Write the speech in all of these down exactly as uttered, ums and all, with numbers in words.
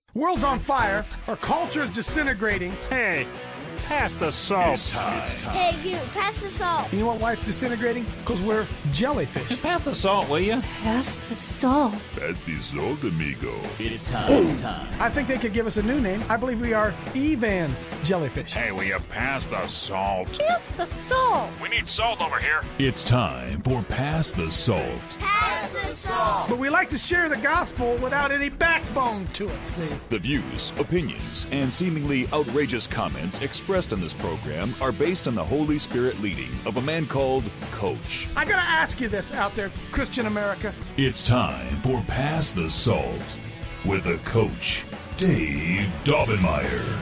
World's on fire. Our culture is disintegrating. Hey, pass the salt. It's time. It's time. Hey, you, pass the salt. You know what, why it's disintegrating? Because we're jellyfish. Pass the salt, will you? Pass the salt. Pass the salt, amigo. It's time. It's time. I think they could give us a new name. I believe we are Evan jellyfish. Hey, will you pass the salt? Pass the salt. We need salt over here. It's time for Pass the Salt. Pass the salt. But we like to share the gospel without any backbone to it, see? The views, opinions, and seemingly outrageous comments expressed in this program are based on the Holy Spirit leading of a man called Coach. I gotta ask you this out there, Christian America. It's time for Pass the Salt with a Coach, Dave Daubenmire.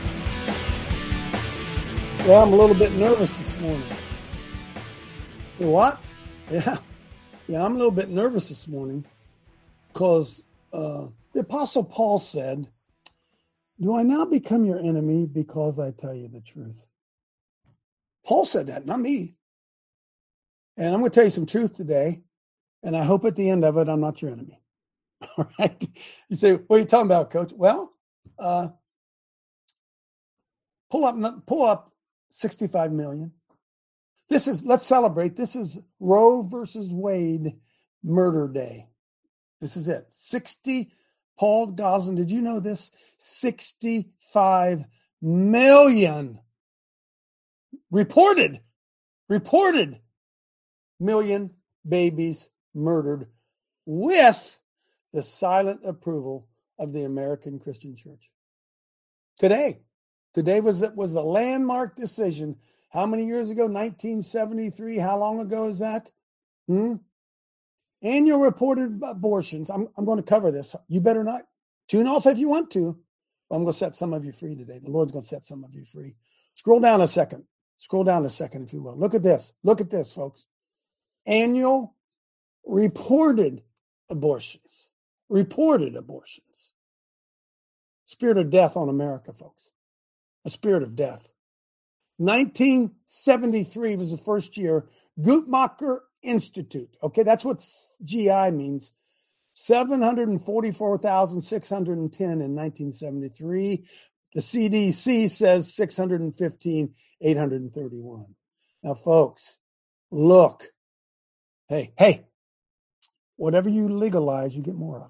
Well, I'm a little bit nervous this morning. You know what? Yeah. Yeah, I'm a little bit nervous this morning because uh, the Apostle Paul said, "Do I now become your enemy because I tell you the truth?" Paul said that, not me. And I'm going to tell you some truth today, and I hope at the end of it, I'm not your enemy. All right? You say, what are you talking about, Coach? Well, uh, pull up, pull up sixty-five million. This is, let's celebrate. This is Roe versus Wade murder day. This is it. sixty, Paul Goslin, did you know this? sixty-five million reported, reported million babies murdered with the silent approval of the American Christian Church. Today, today was, was the landmark decision. How many years ago? nineteen seventy-three. How long ago is that? Hmm? Annual reported abortions. I'm, I'm going to cover this. You better not tune off if you want to. I'm going to set some of you free today. The Lord's going to set some of you free. Scroll down a second. Scroll down a second, if you will. Look at this. Look at this, folks. Annual reported abortions. Reported abortions. Spirit of death on America, folks. A spirit of death. nineteen seventy-three was the first year. Guttmacher Institute. Okay, that's what G I means. seven hundred forty-four thousand six hundred ten in nineteen seventy-three. The C D C says six hundred fifteen thousand eight hundred thirty-one. Now, folks, look. Hey, hey, whatever you legalize, you get more of.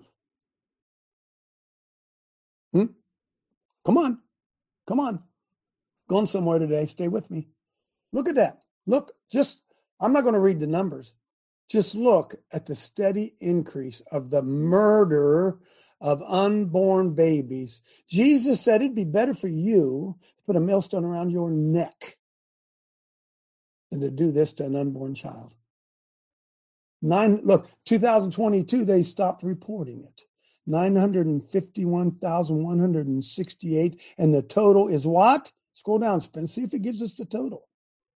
Hmm? Come on. Come on. Going somewhere today. Stay with me. Look at that. Look, just, I'm not going to read the numbers. Just look at the steady increase of the murder of unborn babies. Jesus said it'd be better for you to put a millstone around your neck than to do this to an unborn child. Nine, look, two thousand twenty-two, they stopped reporting it. nine hundred fifty-one thousand one hundred sixty-eight. And the total is what? Scroll down, Spence. See if it gives us the total.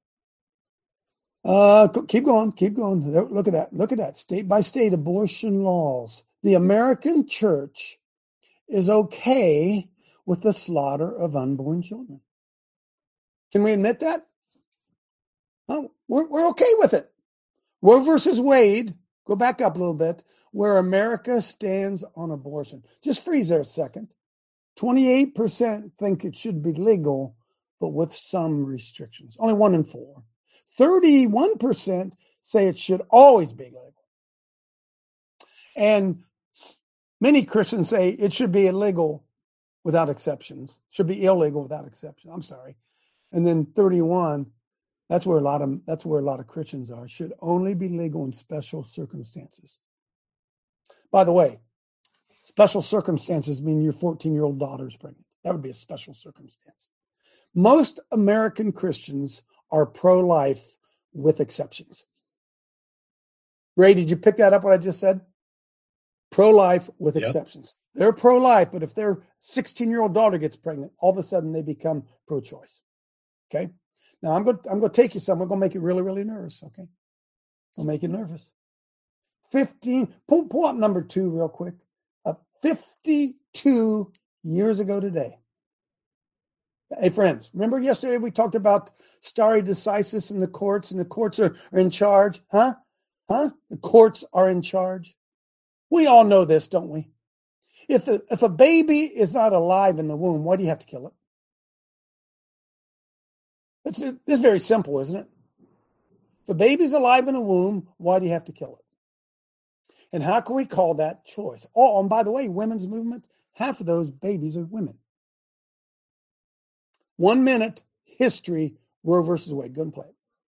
Uh, keep going. Keep going. Look at that. Look at that. State by state abortion laws. The American church is okay with the slaughter of unborn children. Can we admit that? Oh, we're, we're okay with it. Roe versus Wade, go back up a little bit, where America stands on abortion. Just freeze there a second. twenty-eight percent think it should be legal, but with some restrictions. Only one in four. thirty-one percent say it should always be legal. And many Christians say it should be illegal without exceptions. Should be illegal without exception. I'm sorry. And then thirty-one, that's where a lot of that's where a lot of Christians are. Should only be legal in special circumstances. By the way, special circumstances mean your fourteen-year-old daughter's pregnant. That would be a special circumstance. Most American Christians are pro-life with exceptions. Ray, did you pick that up, what I just said? Pro-life with yep. exceptions. They're pro-life, but if their sixteen-year-old daughter gets pregnant, all of a sudden they become pro-choice. Okay? Now, I'm going, I'm going to take you somewhere. I'm going to make you really, really nervous, okay? I'll make you nervous. fifteen, pull, pull up number two real quick. Uh, fifty-two years ago today. Hey, friends, remember yesterday we talked about stare decisis in the courts, and the courts are, are in charge? Huh? Huh? The courts are in charge. We all know this, don't we? If the, if a baby is not alive in the womb, why do you have to kill it? It's, it's very simple, isn't it? If a baby's alive in the womb, why do you have to kill it? And how can we call that choice? Oh, and by the way, women's movement, half of those babies are women. One minute, history, Roe versus Wade. Go and play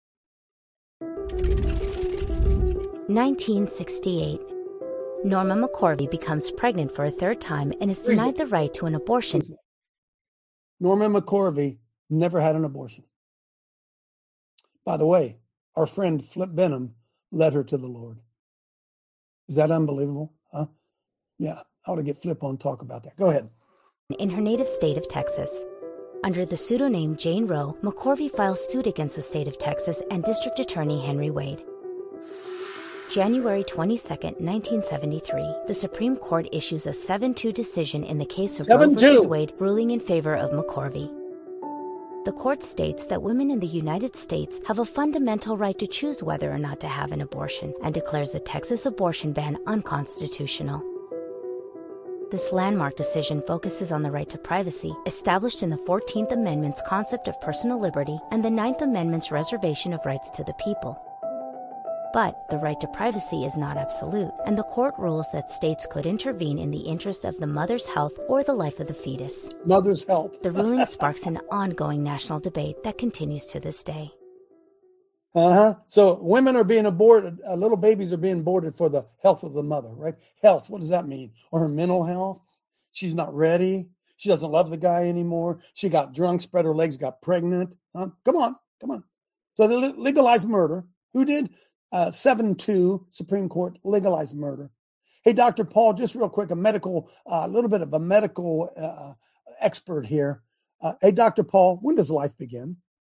it. nineteen sixty-eight. Norma McCorvey becomes pregnant for a third time and is denied the right to an abortion. Norma McCorvey never had an abortion. By the way, our friend Flip Benham led her to the Lord. Is that unbelievable? Huh? Yeah, I ought to get Flip on talk about that. Go ahead. In her native state of Texas. Under the pseudonym Jane Roe, McCorvey files suit against the state of Texas and District Attorney Henry Wade. January twenty-second, nineteen seventy-three, the Supreme Court issues a seven two decision in the case of Roe versus Wade, ruling in favor of McCorvey. The court states that women in the United States have a fundamental right to choose whether or not to have an abortion and declares the Texas abortion ban unconstitutional. This landmark decision focuses on the right to privacy, established in the fourteenth Amendment's concept of personal liberty and the ninth Amendment's reservation of rights to the people. But the right to privacy is not absolute, and the court rules that states could intervene in the interest of the mother's health or the life of the fetus. Mother's health. The ruling sparks an ongoing national debate that continues to this day. Uh-huh. So women are being aborted, uh, little babies are being aborted for the health of the mother, right? Health, what does that mean? Or her mental health? She's not ready. She doesn't love the guy anymore. She got drunk, spread her legs, got pregnant. Huh? Come on, come on. So they legalized murder. Who did? Uh, seven two, Supreme Court legalized murder. Hey, Doctor Paul, just real quick, a medical, a uh, little bit of a medical uh, expert here. Uh, hey, Doctor Paul, when does life begin?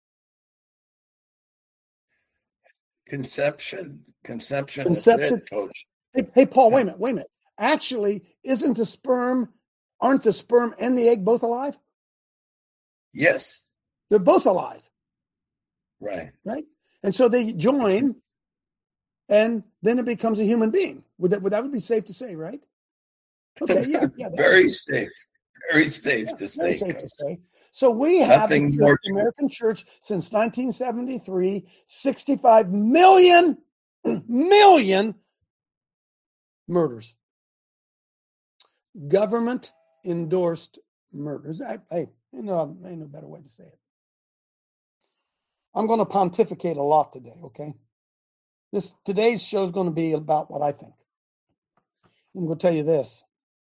Conception. Conception. Conception. It, Coach. Hey, hey, Paul, wait a minute, wait a minute. Actually, isn't the sperm, aren't the sperm and the egg both alive? Yes. They're both alive. Right. Right? And so they join, and then it becomes a human being. Would that, would that would be safe to say, right? Okay, yeah. yeah Very safe. Very safe yeah, to say. Very safe to say. So we have the, church, more the American church since nineteen seventy-three, sixty-five million, million murders. Government endorsed murders. I, hey, you know, ain't no better way to say it. I'm going to pontificate a lot today, okay? This today's show is going to be about what I think. I'm going to tell you this.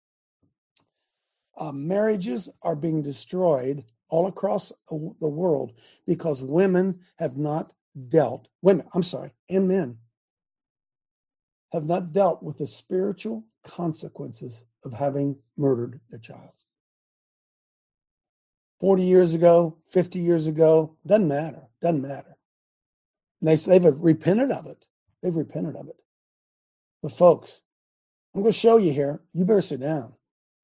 Uh, marriages are being destroyed all across the world because women have not dealt, women, I'm sorry, and men have not dealt with the spiritual consequences of having murdered their child. forty years ago, fifty years ago, doesn't matter, doesn't matter. And they, they've repented of it. They've repented of it. But folks, I'm going to show you here. You better sit down.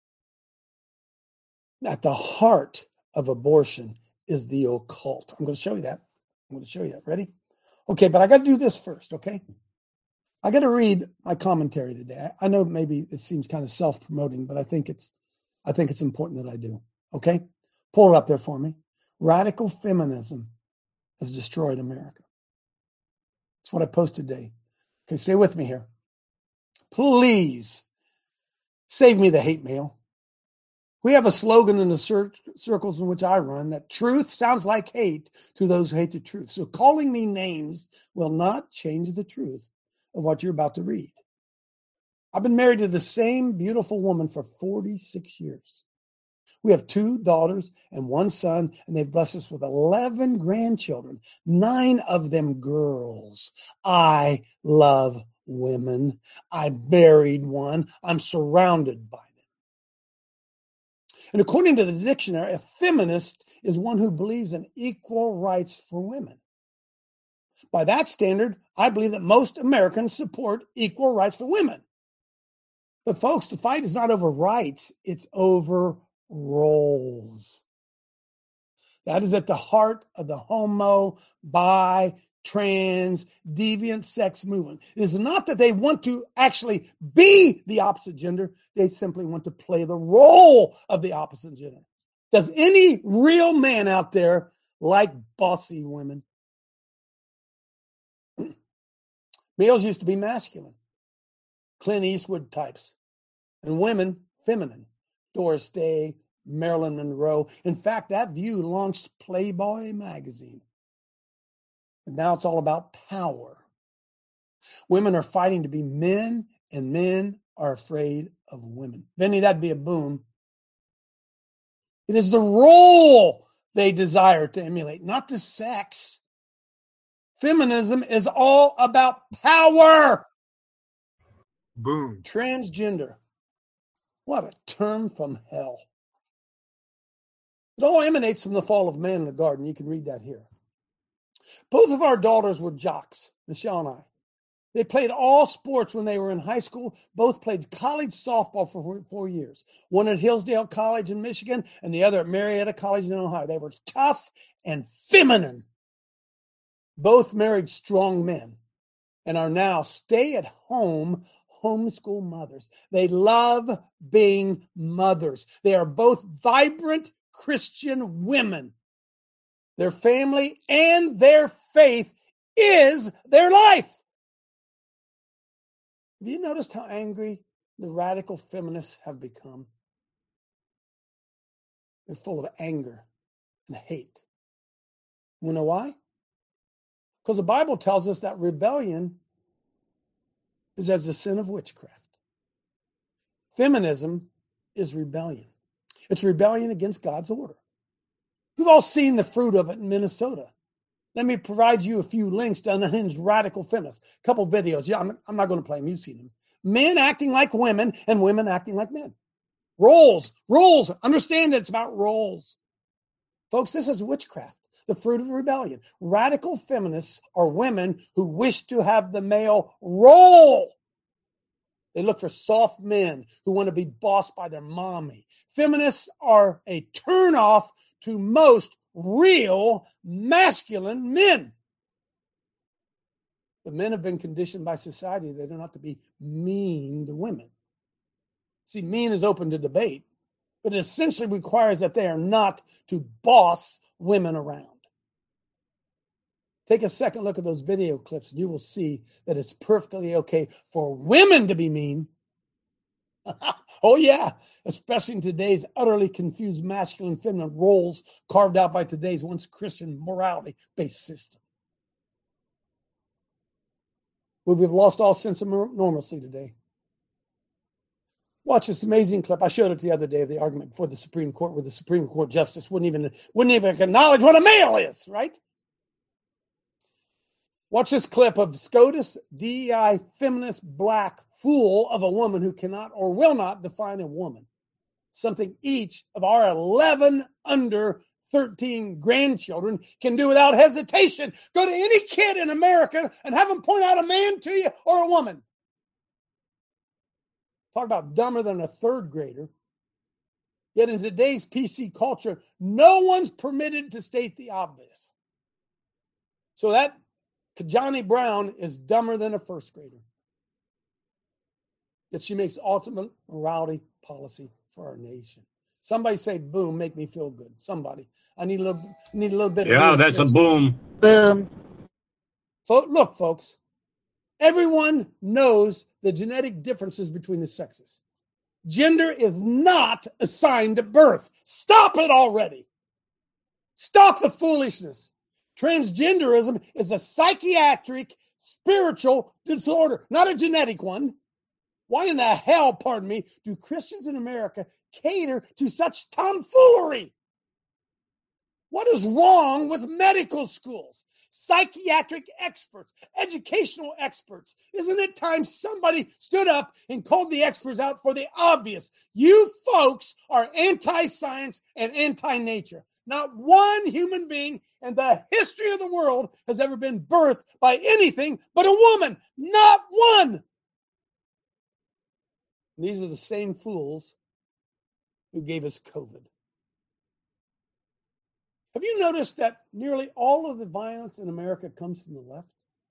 At the heart of abortion is the occult. I'm going to show you that. I'm going to show you that. Ready? Okay, but I got to do this first, okay? I got to read my commentary today. I know maybe it seems kind of self-promoting, but I think it's I think it's important that I do. Okay? Pull it up there for me. Radical feminism has destroyed America. That's what I posted today. Okay, stay with me here. Please save me the hate mail. We have a slogan in the cir- circles in which I run that truth sounds like hate to those who hate the truth. So calling me names will not change the truth of what you're about to read. I've been married to the same beautiful woman for forty-six years. We have two daughters and one son, and they've blessed us with eleven grandchildren, nine of them girls. I love women. I buried one. I'm surrounded by them. And according to the dictionary, a feminist is one who believes in equal rights for women. By that standard, I believe that most Americans support equal rights for women. But folks, the fight is not over rights, it's over roles. That is at the heart of the homo, bi, trans, deviant sex movement. It is not that they want to actually be the opposite gender. They simply want to play the role of the opposite gender. Does any real man out there like bossy women? Males used to be masculine, Clint Eastwood types, and women feminine. Doris Day, Marilyn Monroe. In fact, that view launched Playboy magazine. And now it's all about power. Women are fighting to be men, and men are afraid of women. Vinny, that'd be a boom. It is the role they desire to emulate, not the sex. Feminism is all about power. Boom. Transgender. What a term from hell. It all emanates from the fall of man in the garden. You can read that here. Both of our daughters were jocks, Michelle and I. They played all sports when they were in high school. Both played college softball for four years. One at Hillsdale College in Michigan and the other at Marietta College in Ohio. They were tough and feminine. Both married strong men and are now stay-at-home homeschool mothers. They love being mothers. They are both vibrant Christian women. Their family and their faith is their life. Have you noticed how angry the radical feminists have become? They're full of anger and hate. You know why? Because the Bible tells us that rebellion is as the sin of witchcraft. Feminism is rebellion. It's rebellion against God's order. We've all seen the fruit of it in Minnesota. Let me provide you a few links to unhinged radical feminists. A couple videos. Yeah, I'm, I'm not going to play them. You've seen them. Men acting like women and women acting like men. Roles. Roles. Understand that it's about roles. Folks, this is witchcraft. The fruit of rebellion. Radical feminists are women who wish to have the male role. They look for soft men who want to be bossed by their mommy. Feminists are a turnoff to most real masculine men. The men have been conditioned by society. They don't have to be mean to women. See, mean is open to debate, but it essentially requires that they are not to boss women around. Take a second look at those video clips and you will see that it's perfectly okay for women to be mean. Oh yeah, especially in today's utterly confused masculine and feminine roles carved out by today's once Christian morality-based system. We've lost all sense of normalcy today. Watch this amazing clip. I showed it the other day of the argument before the Supreme Court where the Supreme Court justice wouldn't even, wouldn't even acknowledge what a male is, right? Watch this clip of SCOTUS, D E I, feminist, black fool of a woman who cannot or will not define a woman. Something each of our eleven under thirteen grandchildren can do without hesitation. Go to any kid in America and have them point out a man to you or a woman. Talk about dumber than a third grader. Yet in today's P C culture, no one's permitted to state the obvious. So that Kajani Brown is dumber than a first grader. Yet she makes ultimate morality policy for our nation. Somebody say boom, make me feel good. Somebody. I need a little, I need a little bit yeah, of that's a boom. Boom. So, look, folks, everyone knows the genetic differences between the sexes. Gender is not assigned at birth. Stop it already. Stop the foolishness. Transgenderism is a psychiatric, spiritual disorder, not a genetic one. Why in the hell, pardon me, do Christians in America cater to such tomfoolery? What is wrong with medical schools, psychiatric experts, educational experts? Isn't it time somebody stood up and called the experts out for the obvious? You folks are anti-science and anti-nature. Not one human being in the history of the world has ever been birthed by anything but a woman. Not one. And these are the same fools who gave us COVID. Have you noticed that nearly all of the violence in America comes from the left?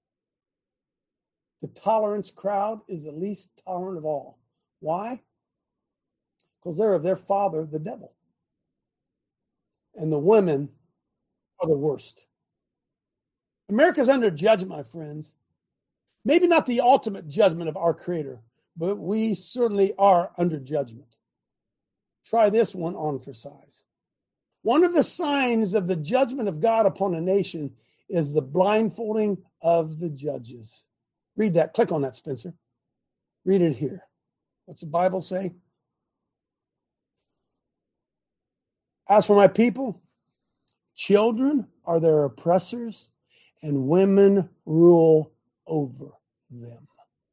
The tolerance crowd is the least tolerant of all. Why? Because they're of their father, the devil. And the women are the worst. America's under judgment, my friends. Maybe not the ultimate judgment of our Creator, but we certainly are under judgment. Try this one on for size. One of the signs of the judgment of God upon a nation is the blindfolding of the judges. Read that. Click on that, Spencer. Read it here. What's the Bible say? As for my people, children are their oppressors, and women rule over them.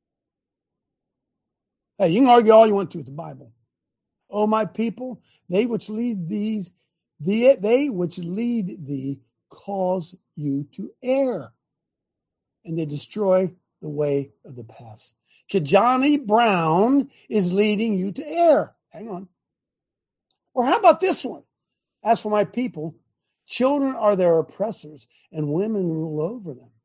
Hey, you can argue all you want to with the Bible. Oh, my people, they which lead these, the, they which lead thee cause you to err, and they destroy the way of the paths. Kijani Brown is leading you to err. Hang on. Or how about this one? As for my people, children are their oppressors, and women rule over them.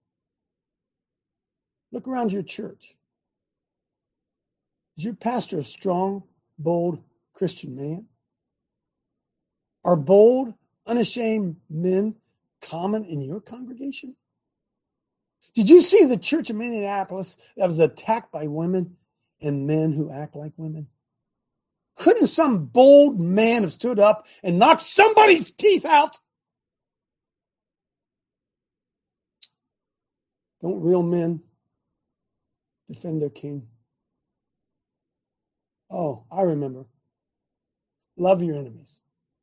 Look around your church. Is your pastor a strong, bold Christian man? Are bold, unashamed men common in your congregation? Did you see the church of Minneapolis that was attacked by women and men who act like women? Couldn't some bold man have stood up and knocked somebody's teeth out? Don't real men defend their king? Oh, I remember. Love your enemies.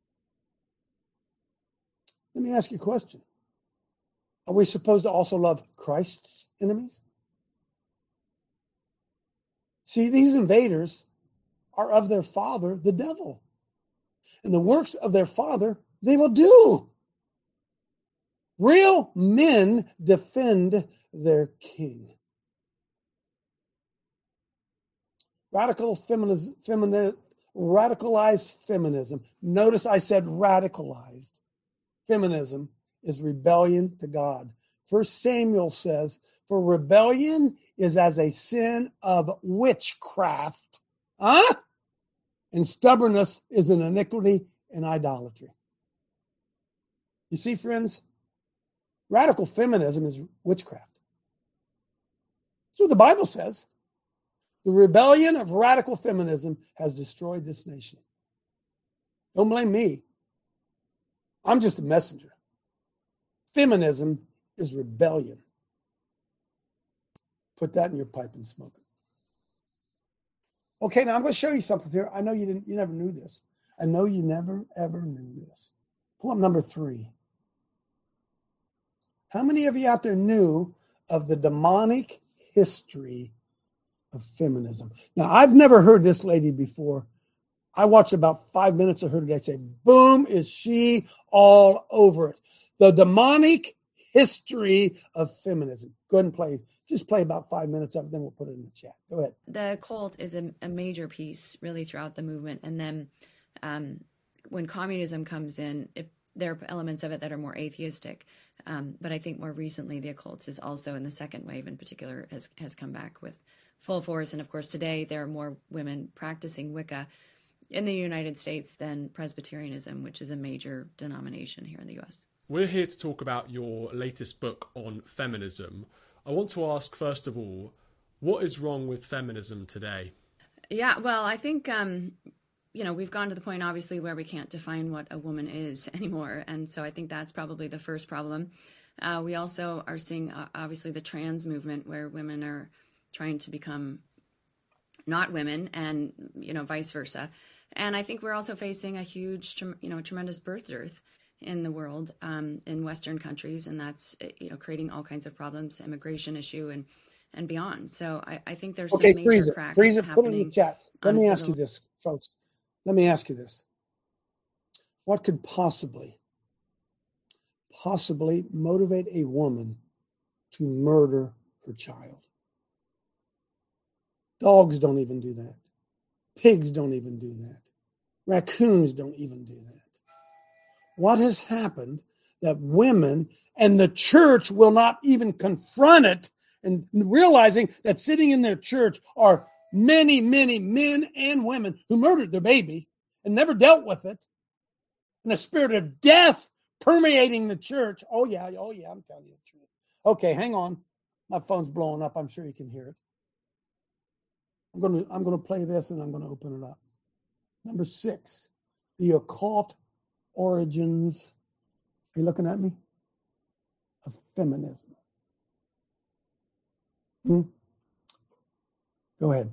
Let me ask you a question. Are we supposed to also love Christ's enemies? See, these invaders are of their father, the devil. And the works of their father, they will do. Real men defend their king. Radical feminism, femini- radicalized feminism. Notice I said radicalized. Feminism is rebellion to God. First Samuel says, for rebellion is as a sin of witchcraft. Huh? And stubbornness is an iniquity and idolatry. You see, friends, radical feminism is witchcraft. That's what the Bible says. The rebellion of radical feminism has destroyed this nation. Don't blame me. I'm just a messenger. Feminism is rebellion. Put that in your pipe and smoke it. Okay, now I'm going to show you something here. I know you didn't. You never knew this. I know you never, ever knew this. Pull up number three. How many of you out there knew of the demonic history of feminism? Now, I've never heard this lady before. I watched about five minutes of her today. Say, boom, is she all over it. The demonic history of feminism. Go ahead and play. Just play about five minutes of it, then we'll put it in the chat. Go ahead. The cult is a, a major piece really throughout the movement. And then um, when communism comes in, it, there are elements of it that are more atheistic. Um, but I think more recently, the occult is also in the second wave in particular has, has come back with full force. And of course, today there are more women practicing Wicca in the United States than Presbyterianism, which is a major denomination here in the U S. We're here to talk about your latest book on feminism. I want to ask, first of all, what is wrong with feminism today? Yeah, well, I think, um, you know, we've gone to the point, obviously, where we can't define what a woman is anymore. And so I think that's probably the first problem. Uh, we also are seeing, uh, obviously, the trans movement where women are trying to become not women and, you know, vice versa. And I think we're also facing a huge, you know, tremendous birth dearth in the world, um, in Western countries, and that's, you know, creating all kinds of problems, immigration issue and and beyond. So I, I think there's okay, some major freeze it, cracks freeze it, put it in the happening chat. Let on me a ask you civil- this, folks. Let me ask you this. What could possibly, possibly motivate a woman to murder her child? Dogs don't even do that. Pigs don't even do that. Raccoons don't even do that. What has happened that women and the church will not even confront it, and realizing that sitting in their church are many, many men and women who murdered their baby and never dealt with it. And the spirit of death permeating the church. Oh, yeah. Oh, yeah. I'm telling you the truth. Okay, hang on. My phone's blowing up. I'm sure you can hear it. I'm going to, I'm going to play this and I'm going to open it up. Number six, the occult origins. Are you looking at me? Of feminism. Hmm? Go ahead.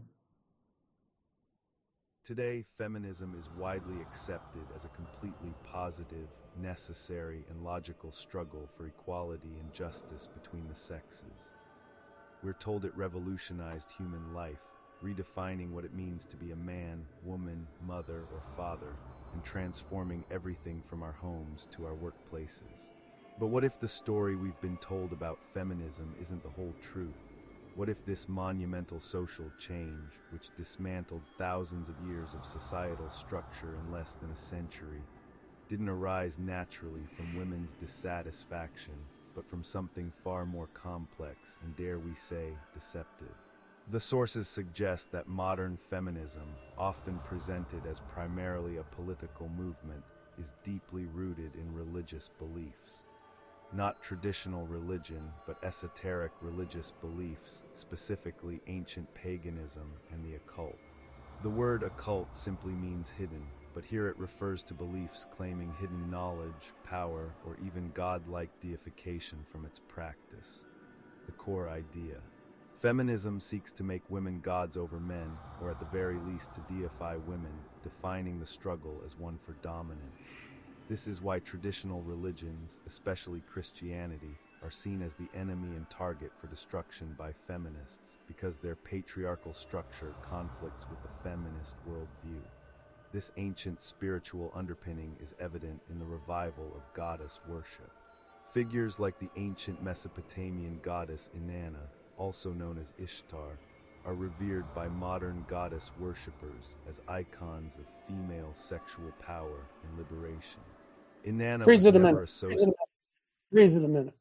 Today, feminism is widely accepted as a completely positive, necessary, and logical struggle for equality and justice between the sexes. We're told it revolutionized human life, redefining what it means to be a man, woman, mother, or father, and transforming everything from our homes to our workplaces. But what if the story we've been told about feminism isn't the whole truth? What if this monumental social change, which dismantled thousands of years of societal structure in less than a century, didn't arise naturally from women's dissatisfaction, but from something far more complex and, dare we say, deceptive? The sources suggest that modern feminism, often presented as primarily a political movement, is deeply rooted in religious beliefs. Not traditional religion, but esoteric religious beliefs, specifically ancient paganism and the occult. The word occult simply means hidden, but here it refers to beliefs claiming hidden knowledge, power, or even godlike deification from its practice. The core idea. Feminism seeks to make women gods over men, or at the very least to deify women, defining the struggle as one for dominance. This is why traditional religions, especially Christianity, are seen as the enemy and target for destruction by feminists, because their patriarchal structure conflicts with the feminist worldview. This ancient spiritual underpinning is evident in the revival of goddess worship. Figures like the ancient Mesopotamian goddess Inanna, also known as Ishtar, are revered by modern goddess worshippers as icons of female sexual power and liberation. Inanna Freeze was it a never minute. associated. Freeze it a minute.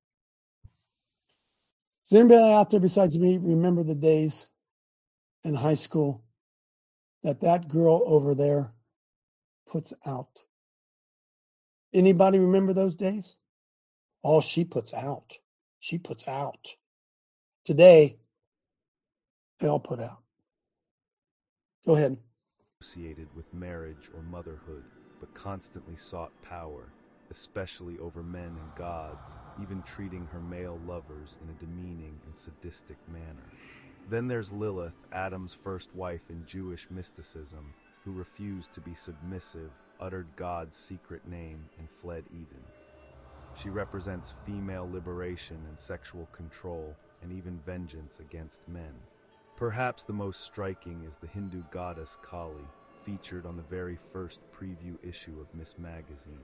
Does anybody out there besides me remember the days in high school that that girl over there puts out? Anybody remember those days? Oh, she puts out. She puts out. Today, they all put out. Go ahead. Associated with marriage or motherhood, but constantly sought power, especially over men and gods, even treating her male lovers in a demeaning and sadistic manner. Then there's Lilith, Adam's first wife in Jewish mysticism, who refused to be submissive, uttered God's secret name, and fled Eden. She represents female liberation and sexual control, and even vengeance against men. Perhaps the most striking is the Hindu goddess Kali, featured on the very first preview issue of Miss Magazine.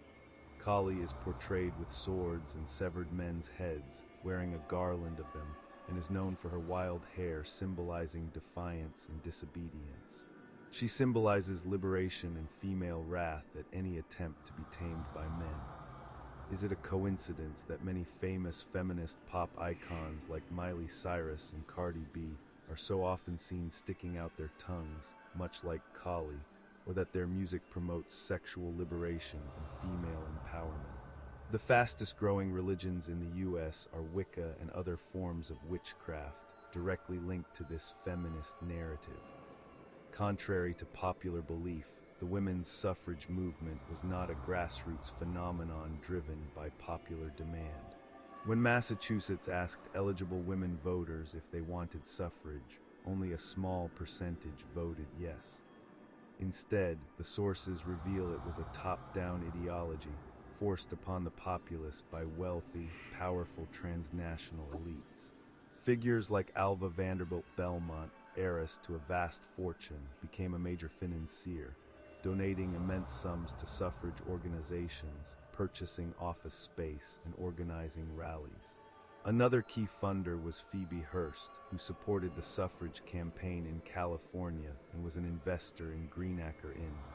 Kali is portrayed with swords and severed men's heads, wearing a garland of them, and is known for her wild hair symbolizing defiance and disobedience. She symbolizes liberation and female wrath at any attempt to be tamed by men. Is it a coincidence that many famous feminist pop icons like Miley Cyrus and Cardi B are so often seen sticking out their tongues, much like Kali, or that their music promotes sexual liberation and female empowerment? The fastest growing religions in the U S are Wicca and other forms of witchcraft, directly linked to this feminist narrative. Contrary to popular belief, the women's suffrage movement was not a grassroots phenomenon driven by popular demand. When Massachusetts asked eligible women voters if they wanted suffrage, only a small percentage voted yes. Instead, the sources reveal it was a top-down ideology forced upon the populace by wealthy, powerful transnational elites. Figures like Alva Vanderbilt Belmont, heiress to a vast fortune, became a major financier, donating immense sums to suffrage organizations, purchasing office space, and organizing rallies. Another key funder was Phoebe Hearst, who supported the suffrage campaign in California and was an investor in Greenacre Inn, a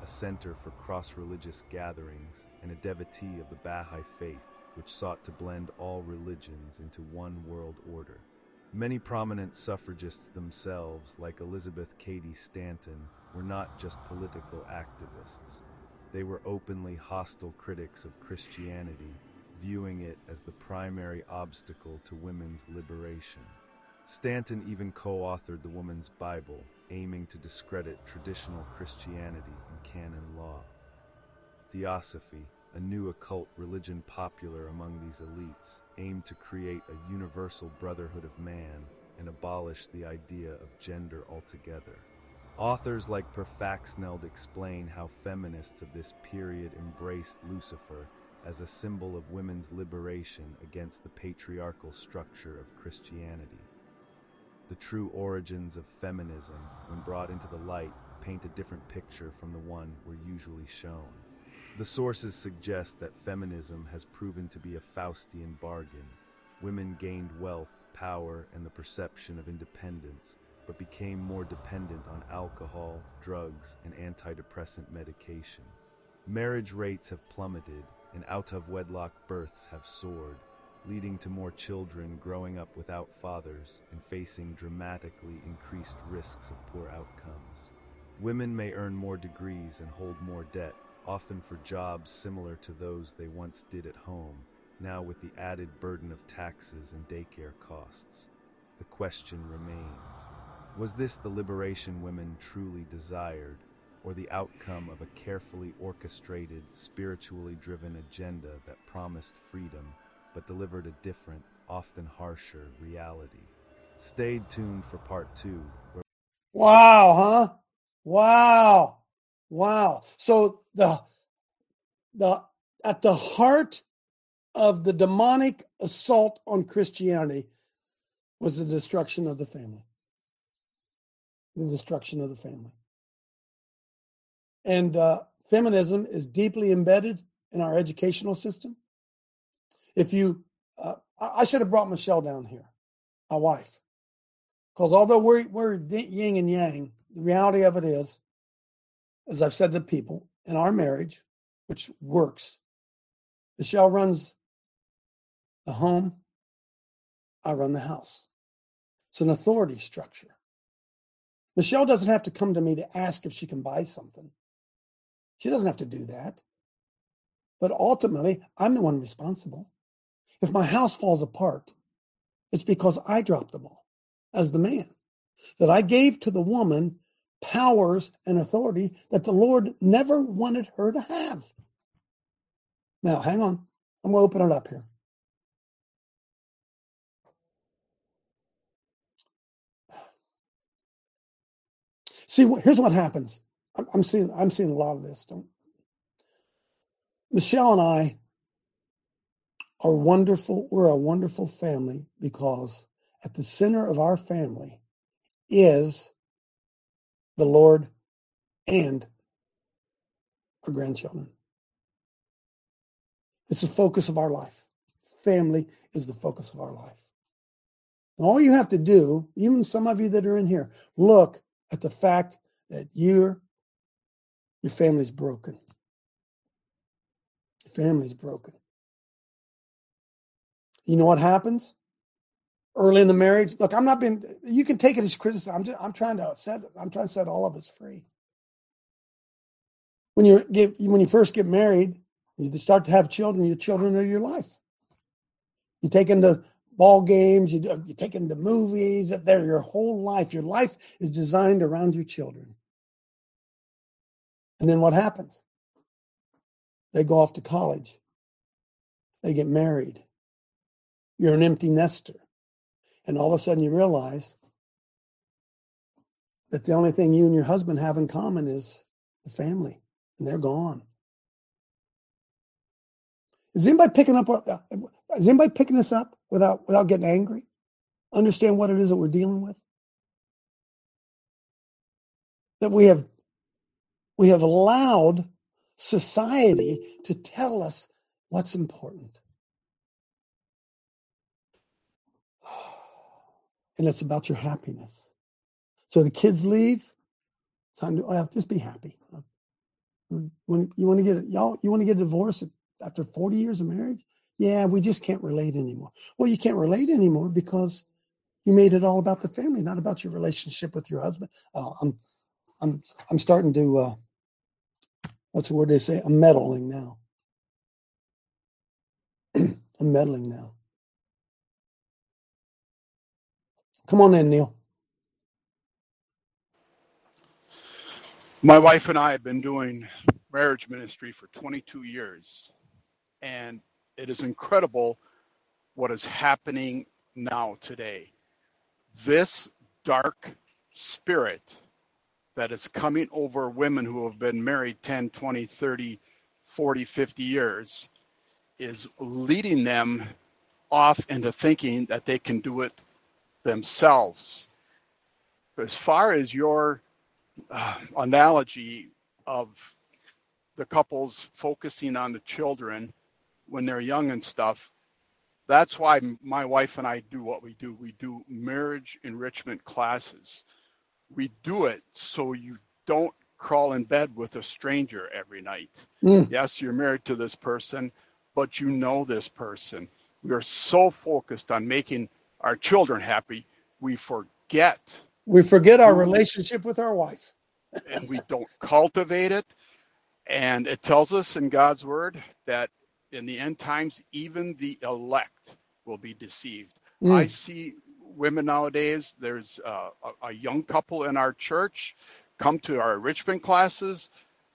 center for cross-religious gatherings, and a devotee of the Baha'i faith, which sought to blend all religions into one world order. Many prominent suffragists themselves, like Elizabeth Cady Stanton, were not just political activists. They were openly hostile critics of Christianity, viewing it as the primary obstacle to women's liberation. Stanton even co-authored the Woman's Bible, aiming to discredit traditional Christianity in canon law. Theosophy, a new occult religion popular among these elites, aimed to create a universal brotherhood of man and abolish the idea of gender altogether. Authors like Per Faxneld explain how feminists of this period embraced Lucifer as a symbol of women's liberation against the patriarchal structure of Christianity. The true origins of feminism, when brought into the light, paint a different picture from the one we're usually shown. The sources suggest that feminism has proven to be a Faustian bargain. Women gained wealth, power, and the perception of independence, but became more dependent on alcohol, drugs, and antidepressant medication. Marriage rates have plummeted, and out-of-wedlock births have soared, leading to more children growing up without fathers and facing dramatically increased risks of poor outcomes. Women may earn more degrees and hold more debt, often for jobs similar to those they once did at home, now with the added burden of taxes and daycare costs. The question remains, was this the liberation women truly desired, or the outcome of a carefully orchestrated, spiritually driven agenda that promised freedom, but delivered a different, often harsher reality? Stay tuned for part two. Where- wow, huh? Wow. Wow. So the the at the heart of the demonic assault on Christianity was the destruction of the family. The destruction of the family. And uh, feminism is deeply embedded in our educational system. If you, uh, I should have brought Michelle down here, my wife, because although we're we're yin and yang, the reality of it is, as I've said to people, in our marriage, which works, Michelle runs the home, I run the house. It's an authority structure. Michelle doesn't have to come to me to ask if she can buy something. She doesn't have to do that. But ultimately, I'm the one responsible. If my house falls apart, it's because I dropped the ball as the man, that I gave to the woman powers and authority that the Lord never wanted her to have. Now, hang on. I'm going to open it up here. See, here's what happens. I'm seeing, I'm seeing a lot of this. Don't. Michelle and I are wonderful. We're a wonderful family because at the center of our family is the Lord and our grandchildren. It's the focus of our life. Family is the focus of our life. And all you have to do, even some of you that are in here, look at the fact that you're, your family's broken. Your family's broken. You know what happens? Early in the marriage, look, I'm not being, you can take it as criticism. I'm, just, I'm trying to set, I'm trying to set all of us free. When you get, when you first get married, you start to have children, your children are your life. You take them to ball games, you, you take them to movies, they're your whole life. Your life is designed around your children. And then what happens? They go off to college. They get married. You're an empty nester. And all of a sudden you realize that the only thing you and your husband have in common is the family, and they're gone. Is anybody picking up? Is anybody picking this up without without getting angry? Understand what it is that we're dealing with? That we have we have allowed society to tell us what's important. And it's about your happiness. So the kids leave. Time to oh, just be happy. when you want to get y'all, you want to get a divorce after forty years of marriage? Yeah, we just can't relate anymore. Well, you can't relate anymore because you made it all about the family, not about your relationship with your husband. Uh, I'm, I'm, I'm starting to. Uh, what's the word they say? I'm meddling now. I'm meddling now. Come on in, Neil. My wife and I have been doing marriage ministry for twenty-two years, and it is incredible what is happening now today. This dark spirit that is coming over women who have been married ten, twenty, thirty, forty, fifty years is leading them off into thinking that they can do it themselves. As far as your uh, analogy of the couples focusing on the children when they're young and stuff, that's why my wife and I do what we do. We do marriage enrichment classes. We do it so you don't crawl in bed with a stranger every night. Mm. Yes, you're married to this person, but you know this person. We are so focused on making our children happy, we forget. We forget our relationship with our wife. And we don't cultivate it. And it tells us in God's word that in the end times, even the elect will be deceived. Mm. I see women nowadays, there's a, a young couple in our church come to our enrichment classes,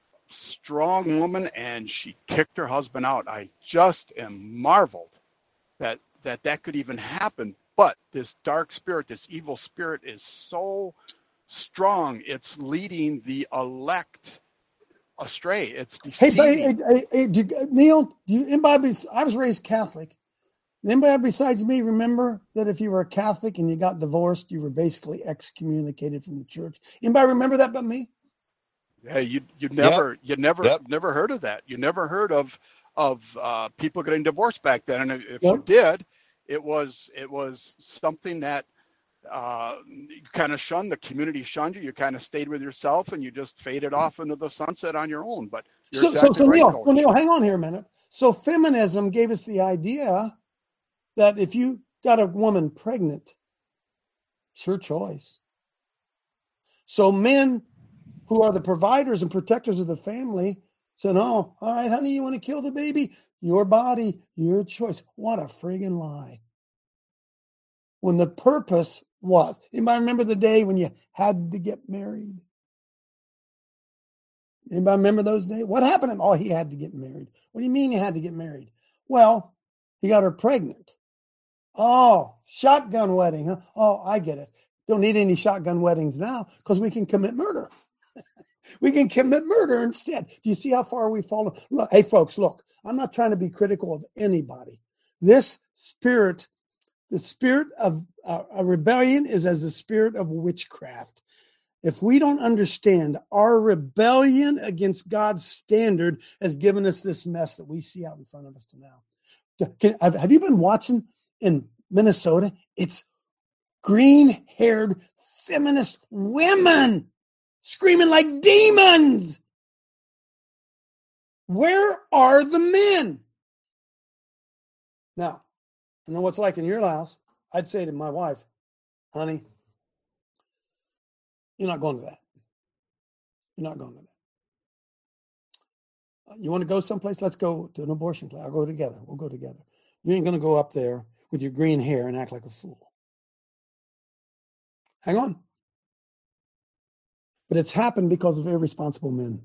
strong woman, and she kicked her husband out. I just am marveled that that, that could even happen. But this dark spirit, this evil spirit is so strong, it's leading the elect astray. It's deceiving. Hey, hey, hey, do you, Neil, do you, anybody, I was raised Catholic. Anybody besides me remember that if you were a Catholic and you got divorced, you were basically excommunicated from the church? Anybody remember that but me? Yeah, you you never yep. you never yep. never heard of that. You never heard of of uh, people getting divorced back then. And if yep. you did, it was it was something that uh, you kind of shunned. The community shunned you. You kind of stayed with yourself, and you just faded off into the sunset on your own. But you're so, exactly so, so right, Neil, Coach. well, Neil, hang on here a minute. So feminism gave us the idea that if you got a woman pregnant, it's her choice. So men who are the providers and protectors of the family said, oh, all right, honey, you want to kill the baby? Your body, your choice. What a friggin' lie. When the purpose was, anybody remember the day when you had to get married? Anybody remember those days? What happened? Oh, he had to get married. What do you mean he had to get married? Well, he got her pregnant. Oh, shotgun wedding, huh? Oh, I get it. Don't need any shotgun weddings now because we can commit murder. We can commit murder instead. Do you see how far we've fallen? Look, hey, folks, look, I'm not trying to be critical of anybody. This spirit, the spirit of uh, a rebellion is as the spirit of witchcraft. If we don't understand our rebellion against God's standard has given us this mess that we see out in front of us now. Can, have, have you been watching in Minnesota? It's green-haired feminist women screaming like demons. Where are the men? Now, I know what's like in your house. I'd say to my wife, honey, you're not going to that. You're not going to that. You want to go someplace? Let's go to an abortion clinic. I'll go together. We'll go together. You ain't going to go up there with your green hair and act like a fool. Hang on. But it's happened because of irresponsible men.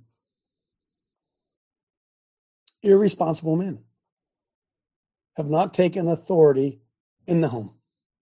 Irresponsible men have not taken authority in the home.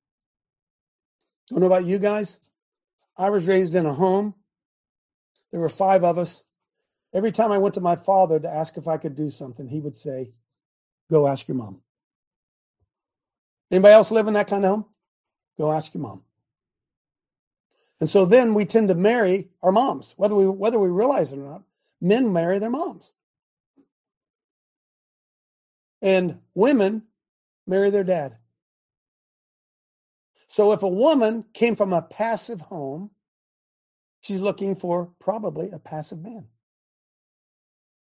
I don't know about you guys. I was raised in a home. There were five of us. Every time I went to my father to ask if I could do something, he would say, go ask your mom. Anybody else live in that kind of home? Go ask your mom. And so then we tend to marry our moms, whether we whether we realize it or not. Men marry their moms. And women marry their dad. So if a woman came from a passive home, she's looking for probably a passive man.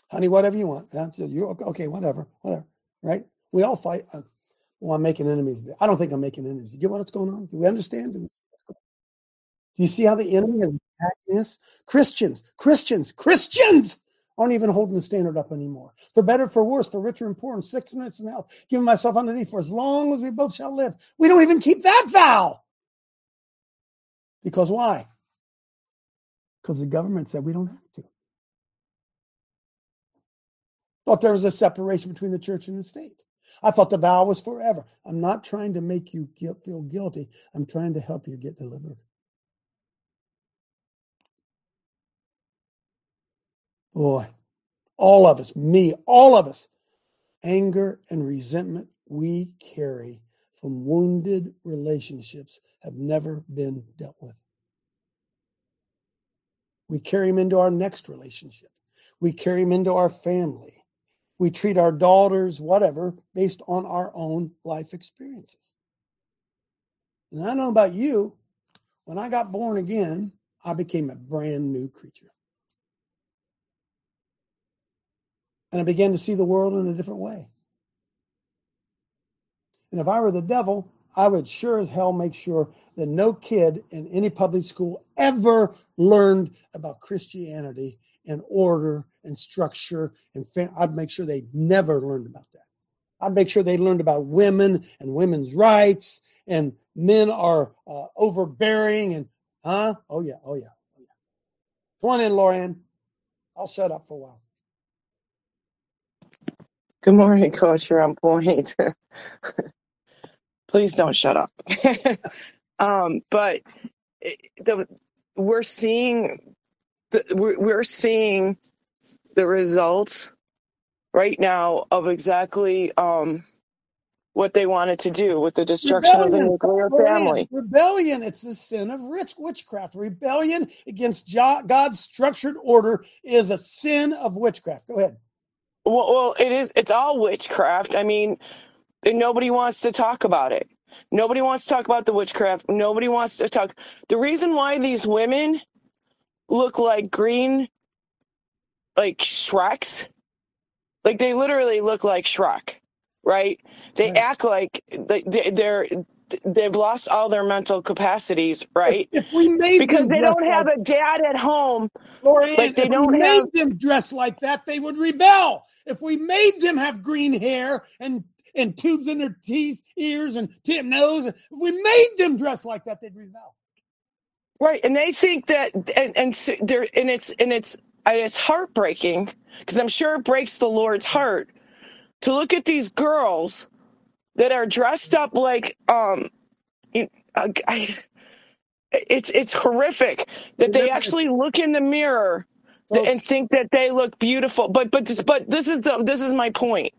honey, whatever you want. Yeah, so you okay? Whatever, whatever. Right? We all fight. Uh, well, I'm making enemies. I don't think I'm making enemies. You get what's going on? Do we understand? Do, we, do you see how the enemy is attacking us? Christians, Christians, Christians aren't even holding the standard up anymore. For better, for worse, for richer and poor, and sickness and health, giving myself unto thee for as long as we both shall live. We don't even keep that vow. Because why? Because the government said we don't have to. Thought there was a separation between the church and the state. I thought the vow was forever. I'm not trying to make you feel guilty. I'm trying to help you get delivered. Boy, all of us, me, all of us, anger and resentment we carry from wounded relationships have never been dealt with. We carry them into our next relationship. We carry them into our family. We treat our daughters, whatever, based on our own life experiences. And I don't know about you, when I got born again, I became a brand new creature. And I began to see the world in a different way. And if I were the devil, I would sure as hell make sure that no kid in any public school ever learned about Christianity and order and structure. And fam- I'd make sure they never learned about that. I'd make sure they learned about women and women's rights, and men are uh, overbearing and, huh? Oh, yeah, oh, yeah, oh, yeah. Come on in, Lorianne. I'll shut up for a while. Good morning, Coach. You're on point. Please don't shut up. um, but the, we're seeing the, we're, we're seeing the results right now of exactly um, what they wanted to do with the destruction Rebellion. of the nuclear family. Rebellion. It's the sin of rich witchcraft. Rebellion against God's structured order is a sin of witchcraft. Go ahead. Well, well, it is. It's all witchcraft. I mean, and nobody wants to talk about it. Nobody wants to talk about the witchcraft. Nobody wants to talk. The reason why these women look like green, like Shreks, like they literally look like Shrek, right? They right. act like they, they're they've lost all their mental capacities, right? If, if we made because them they don't like, have a dad at home, Lorianne, like they if don't we have. made them dress like that, they would rebel. If we made them have green hair and and tubes in their teeth, ears, and tip nose, if we made them dress like that, they'd rebel. Right, and they think that, and and so there, and it's and it's it's heartbreaking because I'm sure it breaks the Lord's heart to look at these girls that are dressed up like um, I, I, it's it's horrific that they actually look in the mirror and think that they look beautiful. But but this, but this is the, this is my point.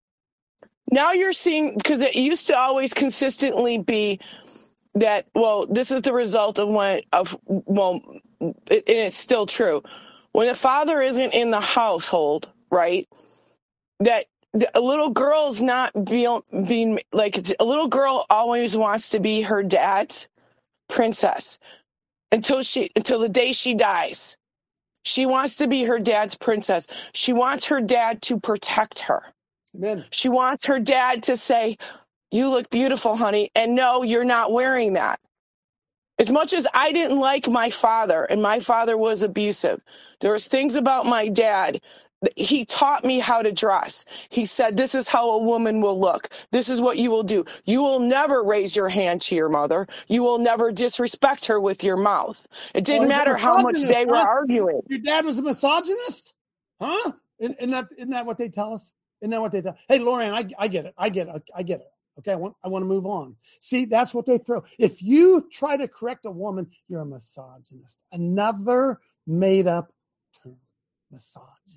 Now you're seeing, because it used to always consistently be that, well, this is the result of when of well, it, and it's still true. When the father isn't in the household, right? That a little girl's not being being like a little girl always wants to be her dad's princess until she until the day she dies. She wants to be her dad's princess. She wants her dad to protect her. Amen. She wants her dad to say, "You look beautiful, honey." And no, you're not wearing that. As much as I didn't like my father, and my father was abusive, there was things about my dad. He taught me how to dress. He said, this is how a woman will look. This is what you will do. You will never raise your hand to your mother. You will never disrespect her with your mouth. It didn't well, matter how much they huh? were arguing. Your dad was a misogynist? Huh? Isn't, isn't, that, isn't that what they tell us? Isn't that what they tell? Hey, Lorianne, I, I get it. I get it. I get it. Okay, I want I want to move on. See, that's what they throw. If you try to correct a woman, you're a misogynist. Another made-up term, misogynist.